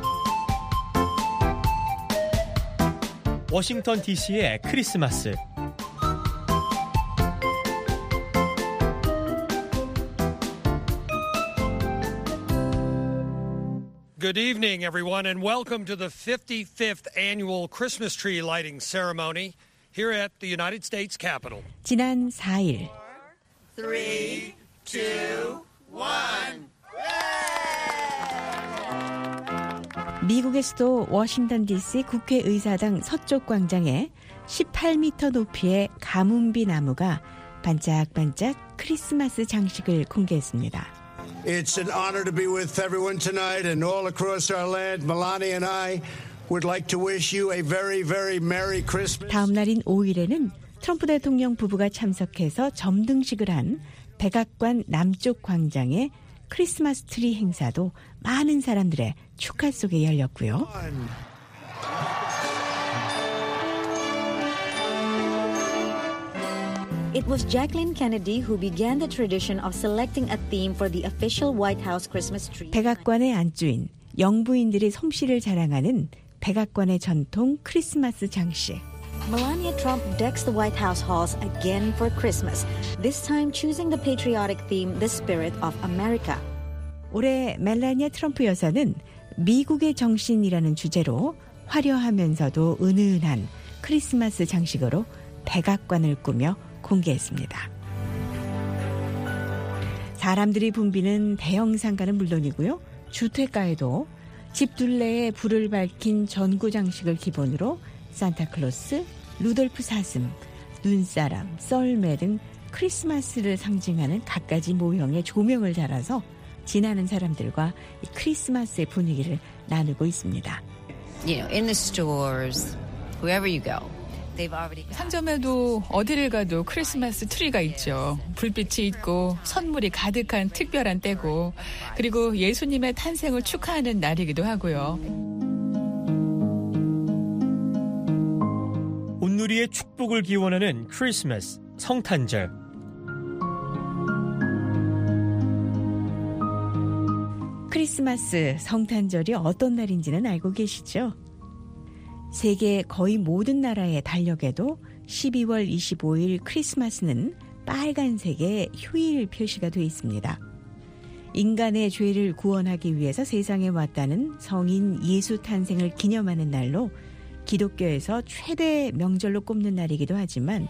워싱턴 디씨의 크리스마스. Good evening, everyone, and welcome to the fifty-fifth annual Christmas tree lighting ceremony here at the United States Capitol. 지난 사일 Three, two, one. 미국의 수도 워싱턴 디씨 국회의사당 서쪽 광장에 십팔 미터 높이의 가뭄비 나무가 반짝반짝 크리스마스 장식을 공개했습니다. It's an honor to be with everyone tonight and all across our land. Melania and I would like to wish you a very, very Merry Christmas. 다음 날인 오일에는 트럼프 대통령 부부가 참석해서 점등식을 한 백악관 남쪽 광장의 크리스마스 트리 행사도 많은 사람들의 축하 속에 열렸고요. It was Jacqueline Kennedy who began the tradition of selecting a theme for the official White House Christmas tree. 백악관의 안주인 영부인들이 솜씨를 자랑하는 백악관의 전통 크리스마스 장식. Melania Trump decks the White House halls again for Christmas, this time choosing the patriotic theme, The Spirit of America. 올해 멜라니아 트럼프 여사는 미국의 정신이라는 주제로 화려하면서도 은은한 크리스마스 장식으로 백악관을 꾸며 공개했습니다. 사람들이 붐비는 대형 상가는 물론이고요. 주택가에도 집 둘레에 불을 밝힌 전구 장식을 기본으로 산타클로스, 루돌프 사슴, 눈사람, 썰매 등 크리스마스를 상징하는 갖가지 모형의 조명을 달아서 지나는 사람들과 크리스마스의 분위기를 나누고 있습니다. You know, in the stores, wherever you go. 상점에도 어디를 가도 크리스마스 트리가 있죠. 불빛이 있고 선물이 가득한 특별한 때고 그리고 예수님의 탄생을 축하하는 날이기도 하고요. 온누리의 축복을 기원하는 크리스마스, 성탄절. 크리스마스, 성탄절이 어떤 날인지는 알고 계시죠? 세계 거의 모든 나라의 달력에도 십이월 이십오일 크리스마스는 빨간색의 휴일 표시가 되어 있습니다. 인간의 죄를 구원하기 위해서 세상에 왔다는 성인 예수 탄생을 기념하는 날로 기독교에서 최대 명절로 꼽는 날이기도 하지만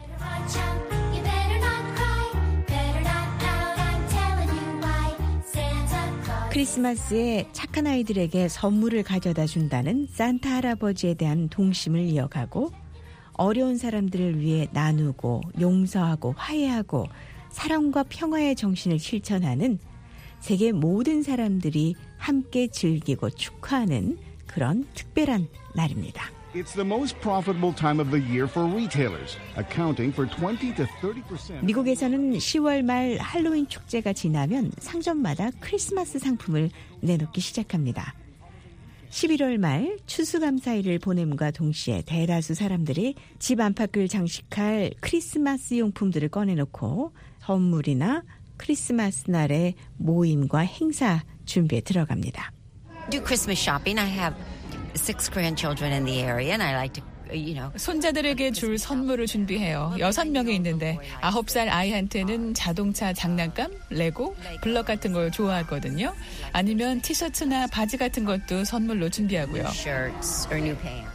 크리스마스에 착한 아이들에게 선물을 가져다 준다는 산타 할아버지에 대한 동심을 이어가고 어려운 사람들을 위해 나누고 용서하고 화해하고 사랑과 평화의 정신을 실천하는 세계 모든 사람들이 함께 즐기고 축하하는 그런 특별한 날입니다. It's the most profitable time of the year for retailers, accounting for twenty to thirty percent. 미국에서는 시월 말 할로윈 축제가 지나면 상점마다 크리스마스 상품을 내놓기 시작합니다. 십일월 말 추수감사일을 보냄과 동시에 대다수 사람들이 집 안팎을 장식할 크리스마스 용품들을 꺼내놓고 선물이나 크리스마스 날의 모임과 행사 준비에 들어갑니다. Do Christmas shopping. I have six grandchildren in the area and I like to, you know. 손자들에게 줄 선물을 준비해요. 여섯 명이 있는데 아홉 살 아이한테는 자동차 장난감, 레고, 블럭 같은 걸 좋아하거든요. 아니면 티셔츠나 바지 같은 것도 선물로 준비하고요. Shirts or new pants.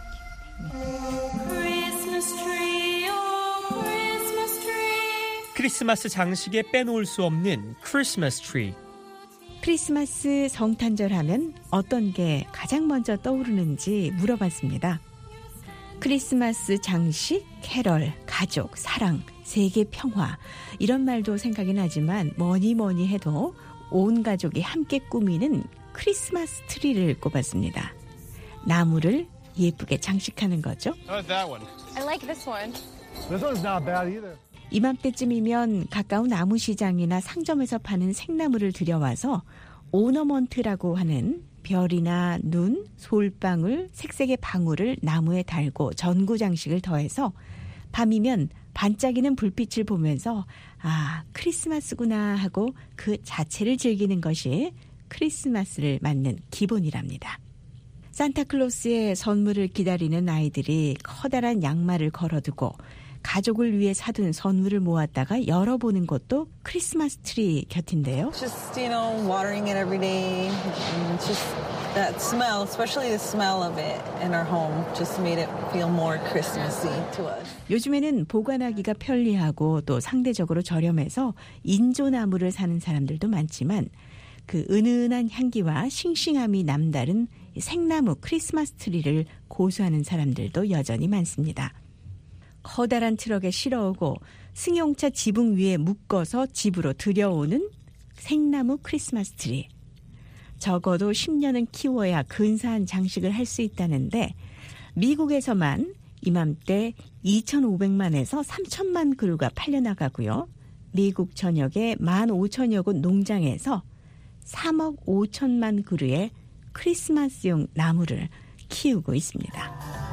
Christmas tree, oh Christmas tree. 크리스마스 장식에 빼놓을 수 없는 크리스마스 트리. 크리스마스 성탄절 하면 어떤 게 가장 먼저 떠오르는지 물어봤습니다. 크리스마스 장식, 캐럴, 가족, 사랑, 세계 평화 이런 말도 생각이 나지만 뭐니 뭐니 해도 온 가족이 함께 꾸미는 크리스마스 트리를 꼽았습니다. 나무를 예쁘게 장식하는 거죠. How about that one? I like this one. This one's not bad either. 이맘때쯤이면 가까운 나무시장이나 상점에서 파는 생나무를 들여와서 오너먼트라고 하는 별이나 눈, 솔방울, 색색의 방울을 나무에 달고 전구 장식을 더해서 밤이면 반짝이는 불빛을 보면서 아, 크리스마스구나 하고 그 자체를 즐기는 것이 크리스마스를 맞는 기본이랍니다. 산타클로스의 선물을 기다리는 아이들이 커다란 양말을 걸어두고 가족을 위해 사둔 선물을 모았다가 열어보는 것도 크리스마스 트리 곁인데요. Just, you know, watering it every day. Just that smell, especially the smell of it in our home, just made it feel more Christmassy to us. 요즘에는 보관하기가 편리하고 또 상대적으로 저렴해서 인조나무를 사는 사람들도 많지만 그 은은한 향기와 싱싱함이 남다른 생나무 크리스마스 트리를 고수하는 사람들도 여전히 많습니다. 커다란 트럭에 실어오고 승용차 지붕 위에 묶어서 집으로 들여오는 생나무 크리스마스 트리. 적어도 십 년은 키워야 근사한 장식을 할 수 있다는데 미국에서만 이맘때 이천오백만에서 삼천만 그루가 팔려나가고요. 미국 전역의 만 오천여 곳 농장에서 삼억 오천만 그루의 크리스마스용 나무를 키우고 있습니다.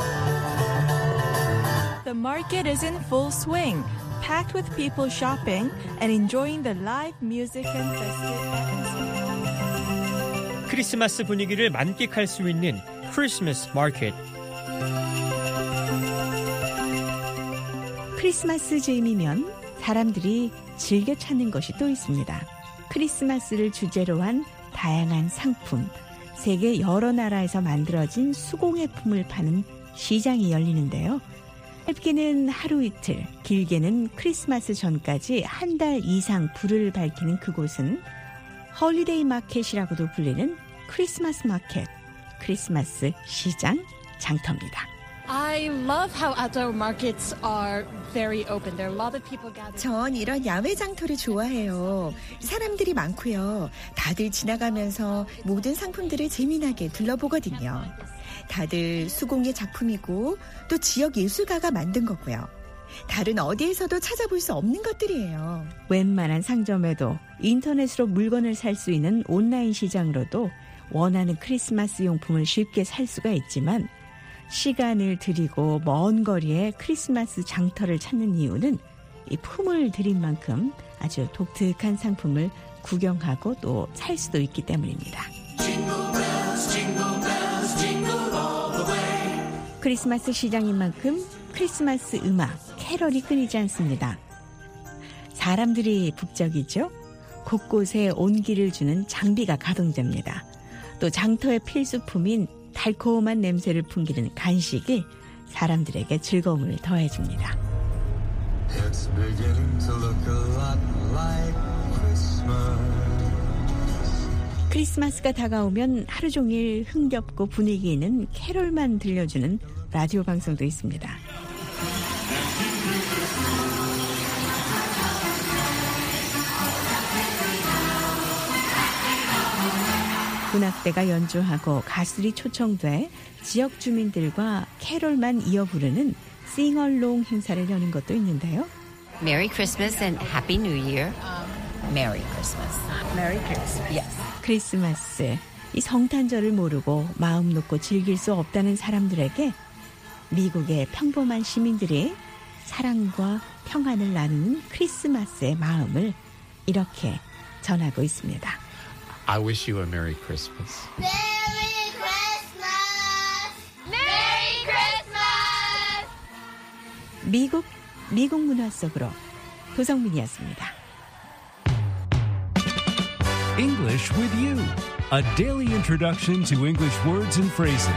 The market is in full swing, packed with people shopping and enjoying the live music and festive atmosphere. 크리스마스 분위기를 만끽할 수 있는 크리스마스 마켓. 크리스마스 즈음이면 사람들이 즐겨 찾는 것이 또 있습니다. 크리스마스를 주제로 한 다양한 상품, 세계 여러 나라에서 만들어진 수공예품을 파는 시장이 열리는데요. 짧게는 하루 이틀, 길게는 크리스마스 전까지 한 달 이상 불을 밝히는 그곳은 홀리데이 마켓이라고도 불리는 크리스마스 마켓, 크리스마스 시장 장터입니다. I love how outdoor markets are very open. There are a lot of people gathered. 전 이런 야외 장터를 좋아해요. 사람들이 많고요. 다들 지나가면서 모든 상품들을 재미나게 둘러보거든요. 다들 수공예 작품이고 또 지역 예술가가 만든 거고요. 다른 어디에서도 찾아볼 수 없는 것들이에요. 웬만한 상점에도 인터넷으로 물건을 살 수 있는 온라인 시장으로도 원하는 크리스마스 용품을 쉽게 살 수가 있지만 시간을 들이고 먼 거리에 크리스마스 장터를 찾는 이유는 이 품을 들인 만큼 아주 독특한 상품을 구경하고 또 살 수도 있기 때문입니다. 크리스마스 시장인 만큼 크리스마스 음악, 캐럴이 끊이지 않습니다. 사람들이 북적이죠. 곳곳에 온기를 주는 장비가 가동됩니다. 또 장터의 필수품인 달콤한 냄새를 풍기는 간식이 사람들에게 즐거움을 더해줍니다. It's beginning to look a lot like Christmas. 크리스마스가 다가오면 하루 종일 흥겹고 분위기 있는 캐롤만 들려주는 라디오 방송도 있습니다. 군악대가 연주하고 가수들이 초청돼 지역 주민들과 캐롤만 이어 부르는 싱얼롱 행사를 여는 것도 있는데요. Merry Christmas and Happy New Year. Merry Christmas. Merry Christmas. Yes. 크리스마스, 이 성탄절을 모르고 마음 놓고 즐길 수 없다는 사람들에게 미국의 평범한 시민들이 사랑과 평안을 나누는 크리스마스의 마음을 이렇게 전하고 있습니다. I wish you a Merry Christmas. Merry Christmas! Merry Christmas! 미국, 미국 문화 속으로 도성민이었습니다. English with you. A daily introduction to English words and phrases.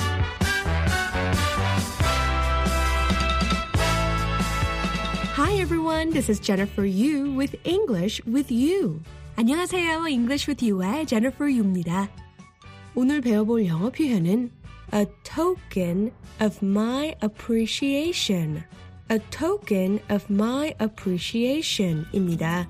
Hi everyone, this is Jennifer Yu with English with You. 안녕하세요, English with You의 Jennifer Yu입니다. 오늘 배워볼 영어 표현은 A token of my appreciation. A token of my appreciation 입니다.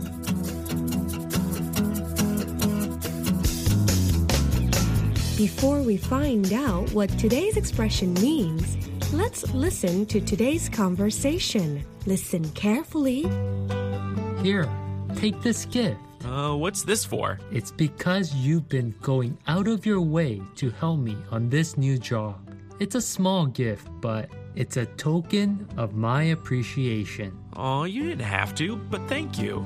Before we find out what today's expression means, let's listen to today's conversation. Listen carefully. Here, take this gift. Uh, what's this for? It's because you've been going out of your way to help me on this new job. It's a small gift, but it's a token of my appreciation. Oh, you didn't have to, but thank you.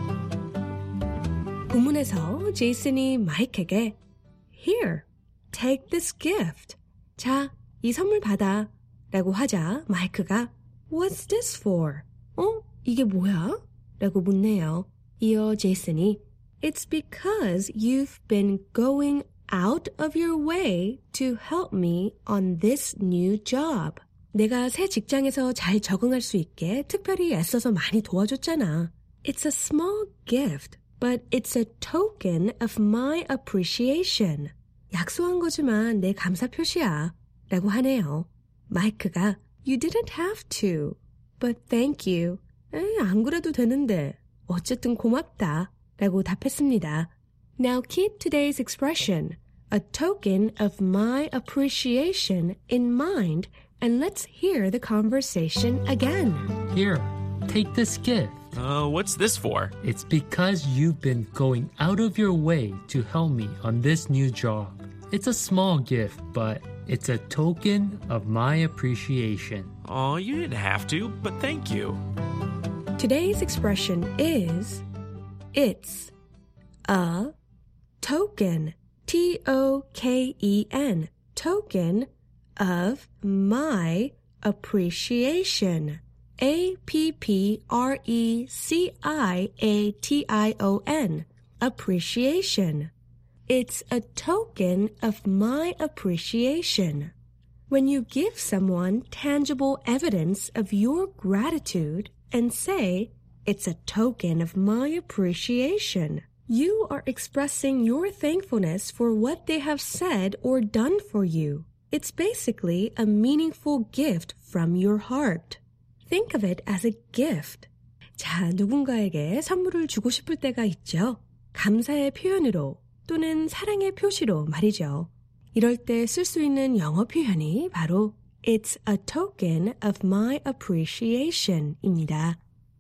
본문에서 제이슨이 마이크에게 Here, take this gift. 자, 이 선물 받아. 라고 하자 마이크가 What's this for? 어? 이게 뭐야? 라고 묻네요. 이어 제이슨이 It's because you've been going out of your way to help me on this new job. 내가 새 직장에서 잘 적응할 수 있게 특별히 애써서 많이 도와줬잖아. It's a small gift, but it's a token of my appreciation. 약소한 거지만 내 감사 표시야. 라고 하네요. 마이크가 You didn't have to, but thank you. 에이, 안 그래도 되는데 어쨌든 고맙다. 라고 답했습니다. Now keep today's expression, a token of my appreciation, in mind, and let's hear the conversation again. Here, take this gift. Uh, what's this for? It's because you've been going out of your way to help me on this new job. It's a small gift, but it's a token of my appreciation. Oh, you didn't have to, but thank you. Today's expression is it's a token, T O K E N, token of my appreciation, A P P R E C I A T I O N, appreciation. It's a token of my appreciation. When you give someone tangible evidence of your gratitude and say, it's a token of my appreciation, you are expressing your thankfulness for what they have said or done for you. It's basically a meaningful gift from your heart. Think of it as a gift. 자, 누군가에게 선물을 주고 싶을 때가 있죠. 감사의 표현으로 또는 사랑의 표시로 말이죠. 이럴 때 쓸 수 있는 영어 표현이 바로 It's a token of my appreciation 입니다.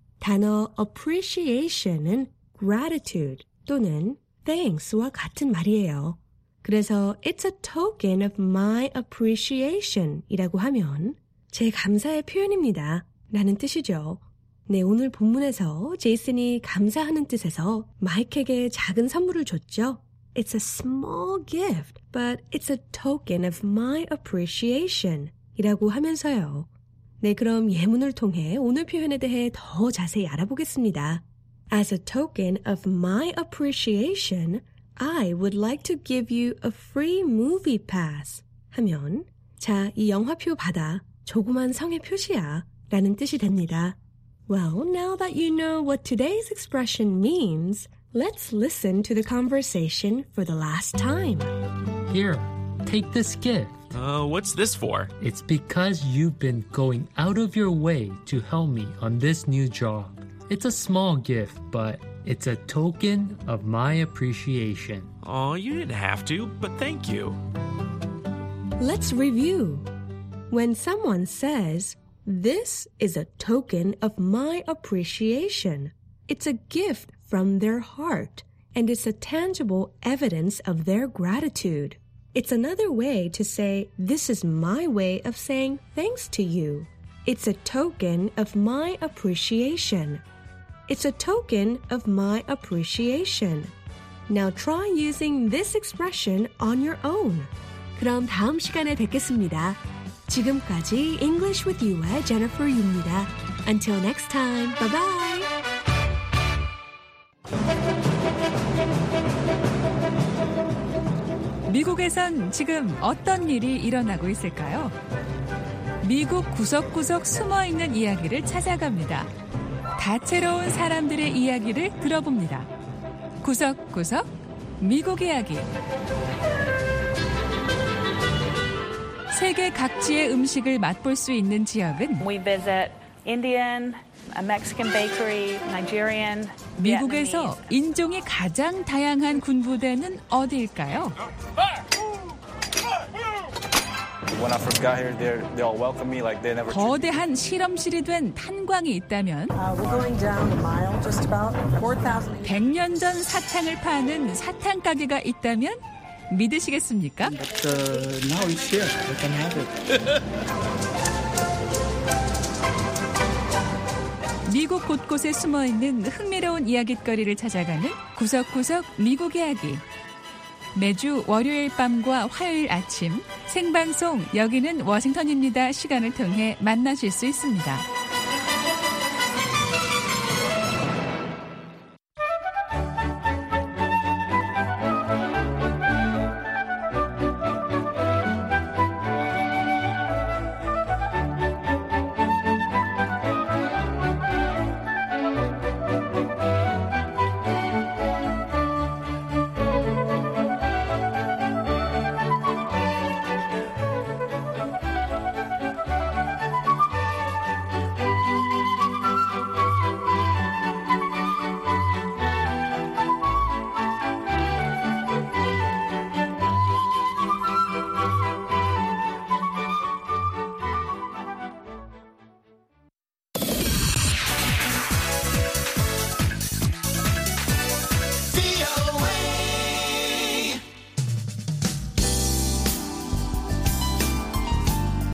단어 appreciation은 gratitude 또는 thanks와 같은 말이에요. 그래서 It's a token of my appreciation 이라고 하면 제 감사의 표현입니다. 라는 뜻이죠. 네, 오늘 본문에서 제이슨이 감사하는 뜻에서 마이크에게 작은 선물을 줬죠. It's a small gift, but it's a token of my appreciation 이라고 하면서요. 네, 그럼 예문을 통해 오늘 표현에 대해 더 자세히 알아보겠습니다. As a token of my appreciation, I would like to give you a free movie pass 하면 자, 이 영화표 받아. 조그만 성의 표시야. 라는 뜻이 됩니다. Well, now that you know what today's expression means, let's listen to the conversation for the last time. Here, take this gift. Uh, what's this for? It's because you've been going out of your way to help me on this new job. It's a small gift, but it's a token of my appreciation. Oh, you didn't have to, but thank you. Let's review. When someone says, this is a token of my appreciation, it's a gift from their heart, and it's a tangible evidence of their gratitude. It's another way to say, this is my way of saying thanks to you. It's a token of my appreciation. It's a token of my appreciation. Now try using this expression on your own. 그럼 다음 시간에 뵙겠습니다. 지금까지 English with You의 Jennifer Yu입니다. Until next time, bye bye. 미국에선 지금 어떤 일이 일어나고 있을까요? 미국 구석구석 숨어있는 이야기를 찾아갑니다. 다채로운 사람들의 이야기를 들어봅니다. 구석구석 미국 이야기. 세계 각지의 음식을 맛볼 수 있는 지역은 We visit Indian, a Mexican bakery, Nigerian, 미국에서 인종이 가장 다양한 군부대는 어디일까요? When I first got here, they they all welcomed me like they never. 거대한 실험실이 된 탄광이 있다면 백 년 전 사탕을 파는 사탕 가게가 있다면 믿으시겠습니까? But, uh, now it's here. We can have it. 미국 곳곳에 숨어있는 흥미로운 이야깃거리를 찾아가는 구석구석 미국 이야기. 매주 월요일 밤과 화요일 아침 생방송 여기는 워싱턴입니다 시간을 통해 만나실 수 있습니다.